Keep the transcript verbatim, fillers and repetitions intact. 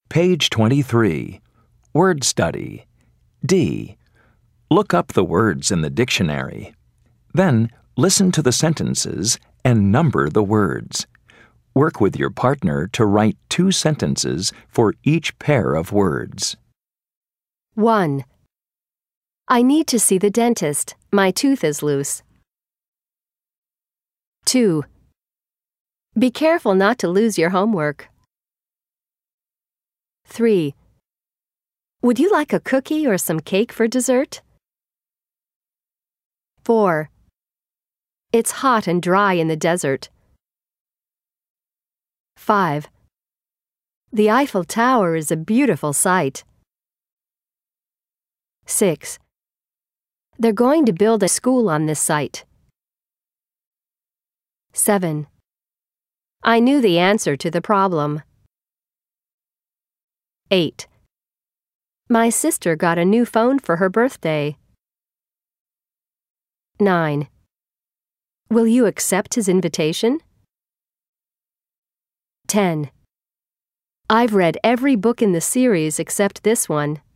Page twenty-three. Word study. D. Look up the words in the dictionary. Then, listen to the sentences and number the words. Work with your partner to write two sentences for each pair of words. one. I need to see the dentist. My tooth is loose. two. Be careful not to lose your homework. three. Would you like a cookie or some cake for dessert? four. It's hot and dry in the desert. five. The Eiffel Tower is a beautiful sight. six. They're going to build a school on this site. seven. I knew the answer to the problem. eight. My sister got a new phone for her birthday. nine. Will you accept his invitation? ten. I've read every book in the series except this one.